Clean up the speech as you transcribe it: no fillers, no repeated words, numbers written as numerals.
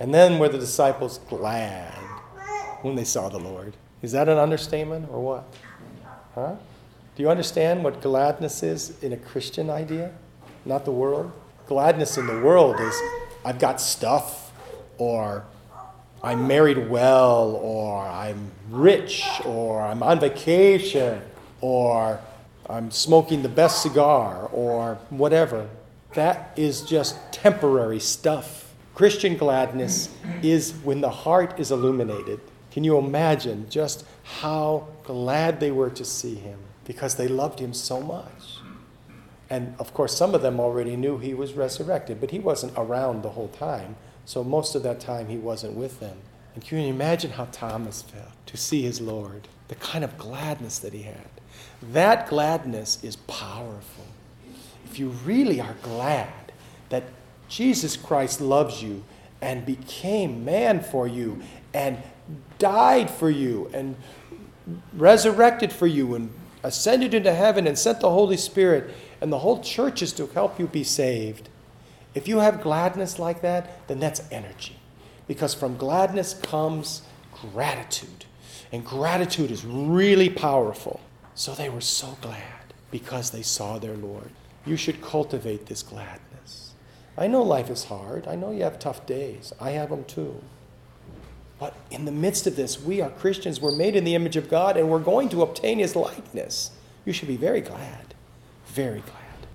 And then were the disciples glad when they saw the Lord. Is that an understatement or what? Huh? Do you understand what gladness is in a Christian idea? Not the world? Gladness in the world is, I've got stuff, or I'm married well, or I'm rich, or I'm on vacation, or I'm smoking the best cigar, or whatever. That is just temporary stuff. Christian gladness is when the heart is illuminated. Can you imagine just how glad they were to see him? Because they loved him so much. And of course, some of them already knew he was resurrected, but he wasn't around the whole time. So most of that time he wasn't with them. And can you imagine how Thomas felt to see his Lord? The kind of gladness that he had. That gladness is powerful. If you really are glad that Jesus Christ loves you and became man for you and died for you and resurrected for you and ascended into heaven and sent the Holy Spirit, and the whole church is to help you be saved. If you have gladness like that, then that's energy. Because from gladness comes gratitude. And gratitude is really powerful. So they were so glad because they saw their Lord. You should cultivate this gladness. I know life is hard. I know you have tough days. I have them too. But in the midst of this, we are Christians. We're made in the image of God, and we're going to obtain his likeness. You should be very glad. Very glad.